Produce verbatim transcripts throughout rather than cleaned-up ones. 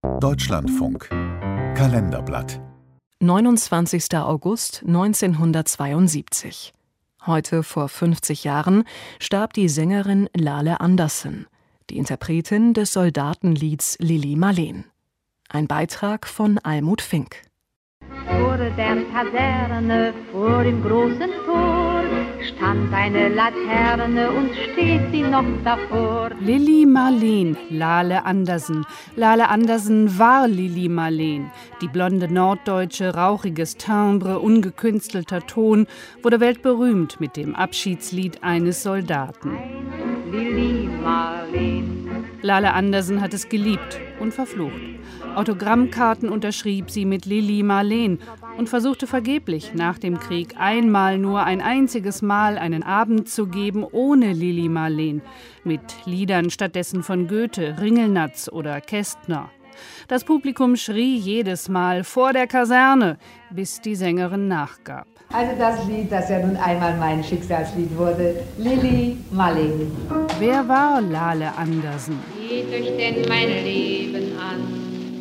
Deutschlandfunk Kalenderblatt neunundzwanzigster August neunzehnhundertzweiundsiebzig. Heute vor fünfzig Jahren starb die Sängerin Lale Andersen, die Interpretin des Soldatenlieds Lili Marleen. Ein Beitrag von Almut Fink. Vor der Kaserne, vor dem großen Tor, stand eine Laterne und steht sie noch davor. Lili Marleen, Lale Andersen. Lale Andersen war Lili Marleen. Die blonde Norddeutsche, rauchiges Timbre, ungekünstelter Ton, wurde weltberühmt mit dem Abschiedslied eines Soldaten. Lili Marleen. Lale Andersen hat es geliebt und verflucht. Autogrammkarten unterschrieb sie mit Lili Marleen und versuchte vergeblich nach dem Krieg einmal nur ein einziges Mal einen Abend zu geben ohne Lili Marleen, mit Liedern stattdessen von Goethe, Ringelnatz oder Kästner. Das Publikum schrie jedes Mal vor der Kaserne, bis die Sängerin nachgab. Also das Lied, das ja nun einmal mein Schicksalslied wurde, Lili Marleen. Wer war Lale Andersen? Geht euch denn mein Leben an?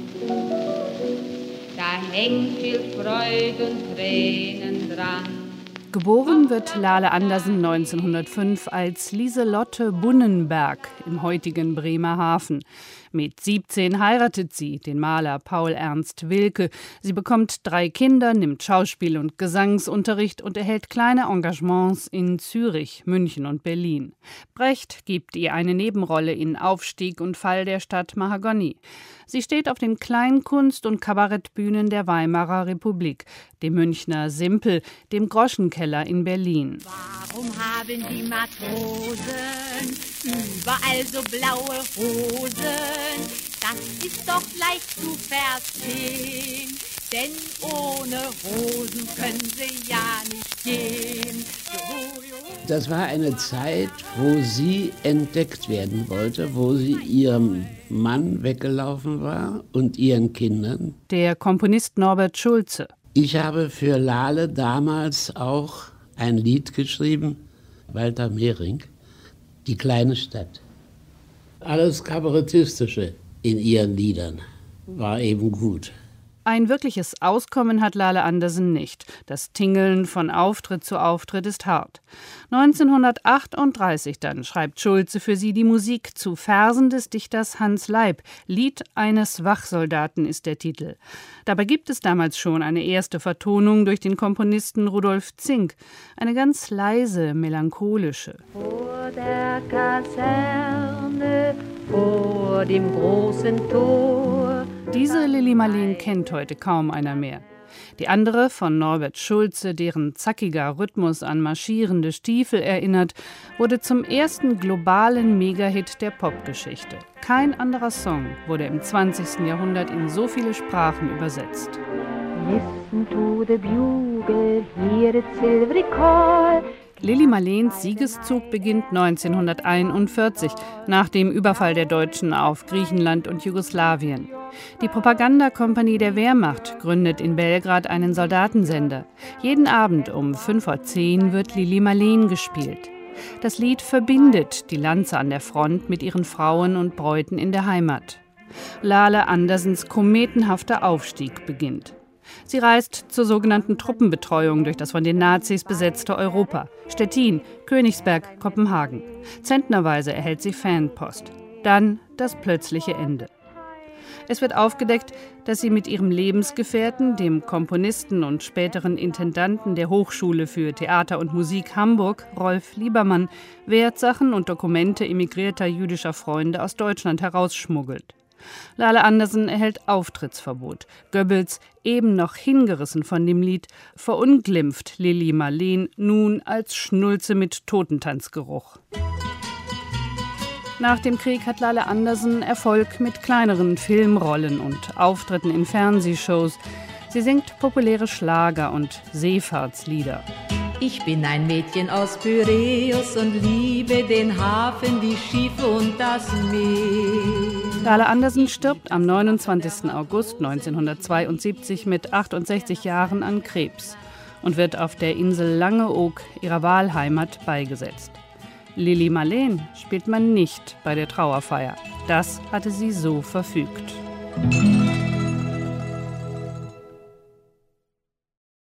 Da hängt viel Freude und Tränen dran. Geboren wird Lale Andersen neunzehnhundertfünf als Lieselotte Bunnenberg im heutigen Bremerhaven. Mit siebzehn heiratet sie den Maler Paul Ernst Wilke. Sie bekommt drei Kinder, nimmt Schauspiel- und Gesangsunterricht und erhält kleine Engagements in Zürich, München und Berlin. Brecht gibt ihr eine Nebenrolle in Aufstieg und Fall der Stadt Mahagoni. Sie steht auf den Kleinkunst- und Kabarettbühnen der Weimarer Republik, dem Münchner Simpel, dem Groschenkeller in Berlin. Warum haben die Matrosen überall so blaue Hosen? Das ist doch leicht zu verstehen, denn ohne Hosen können sie ja nicht gehen. Das war eine Zeit, wo sie entdeckt werden wollte, wo sie ihrem Mann weggelaufen war und ihren Kindern. Der Komponist Norbert Schulze. Ich habe für Lale damals auch ein Lied geschrieben, Walter Mehring, Die kleine Stadt. Alles Kabarettistische in ihren Liedern war eben gut. Ein wirkliches Auskommen hat Lale Andersen nicht. Das Tingeln von Auftritt zu Auftritt ist hart. neunzehnhundertachtunddreißig dann schreibt Schulze für sie die Musik zu Versen des Dichters Hans Leib. Lied eines Wachsoldaten ist der Titel. Dabei gibt es damals schon eine erste Vertonung durch den Komponisten Rudolf Zink. Eine ganz leise, melancholische. Vor der Kaserne, vor dem großen Tor. Diese Lili Marleen kennt heute kaum einer mehr. Die andere, von Norbert Schulze, deren zackiger Rhythmus an marschierende Stiefel erinnert, wurde zum ersten globalen Megahit der Popgeschichte. Kein anderer Song wurde im zwanzigsten Jahrhundert in so viele Sprachen übersetzt. Listen to the bugle, hear its silvery call. Lili Marleens Siegeszug beginnt neunzehnhunderteinundvierzig, nach dem Überfall der Deutschen auf Griechenland und Jugoslawien. Die Propagandakompanie der Wehrmacht gründet in Belgrad einen Soldatensender. Jeden Abend um fünf vor zehn wird Lili Marleen gespielt. Das Lied verbindet die Lanze an der Front mit ihren Frauen und Bräuten in der Heimat. Lale Andersens kometenhafter Aufstieg beginnt. Sie reist zur sogenannten Truppenbetreuung durch das von den Nazis besetzte Europa. Stettin, Königsberg, Kopenhagen. Zentnerweise erhält sie Fanpost. Dann das plötzliche Ende. Es wird aufgedeckt, dass sie mit ihrem Lebensgefährten, dem Komponisten und späteren Intendanten der Hochschule für Theater und Musik Hamburg, Rolf Liebermann, Wertsachen und Dokumente emigrierter jüdischer Freunde aus Deutschland herausschmuggelt. Lale Andersen erhält Auftrittsverbot. Goebbels, eben noch hingerissen von dem Lied, verunglimpft Lili Marleen nun als Schnulze mit Totentanzgeruch. Nach dem Krieg hat Lale Andersen Erfolg mit kleineren Filmrollen und Auftritten in Fernsehshows. Sie singt populäre Schlager und Seefahrtslieder. Ich bin ein Mädchen aus Pyräus und liebe den Hafen, die Schiffe und das Meer. Lale Andersen stirbt am neunundzwanzigsten August neunzehnhundertzweiundsiebzig mit achtundsechzig Jahren an Krebs und wird auf der Insel Langeoog, ihrer Wahlheimat, beigesetzt. Lili Marleen spielt man nicht bei der Trauerfeier. Das hatte sie so verfügt.